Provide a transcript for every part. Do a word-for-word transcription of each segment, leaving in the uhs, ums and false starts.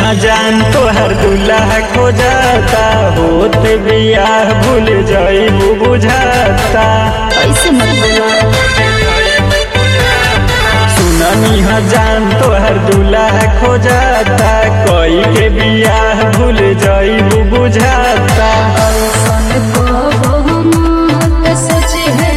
हाँ जान तोहर दूल्हा खो जाता, होत बियाह भूल जाइबू बुझाता। ऐसे मत बोलो। सुननी हाँ जान तोहर दूल्हा खो जाता, कोई के बियाह भूल जाइबू बुझाता। सच है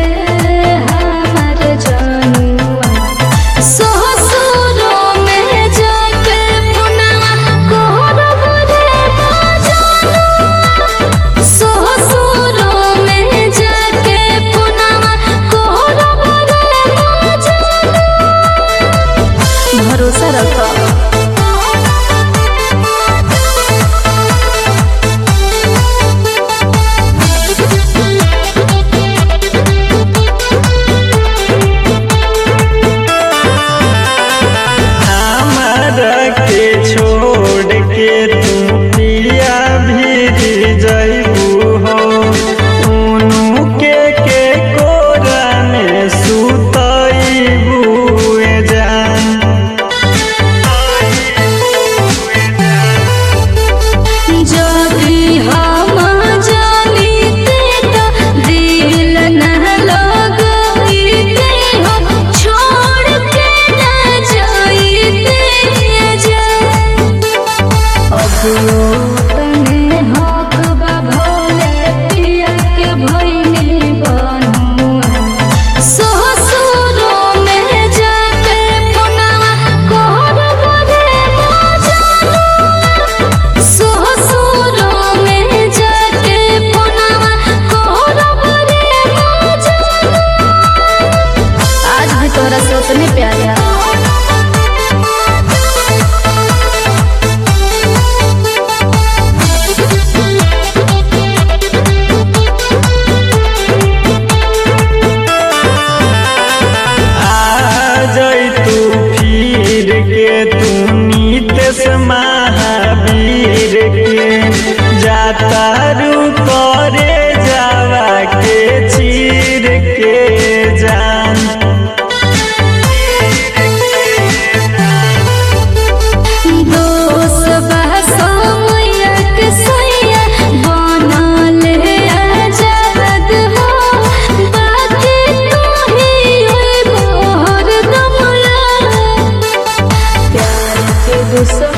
हमार जानुआ, ससुरों में जाके पुनवा कोहरब रे जानुआ, ससुरों में जाके पुनवा कोहरब रे जानुआ। भरोसा रखो। छोड़ के तू पिया भी जाइबू हो, उनु के के कोरा में सुतइबू जान। जदी हम जानीते तो दिल न लगईते हो, छोड़ के न जाईते जा। तने हक बा भोले पिया के भइनी बनुआ, ससुरों में जाके पुनवा कोहरब रे जानुआ, ससुरों में जाके पुनवा कोहरब रे जानुआ। आज भी तोरा सोचने पे आया। तू नीतीश महावीर के जाता रू करे जावा के चीर के जान। दोस्त बहसोया के सैया बनल आजाद हो, बाकी तू ही होई हरदम यार। प्यार के दुश्मन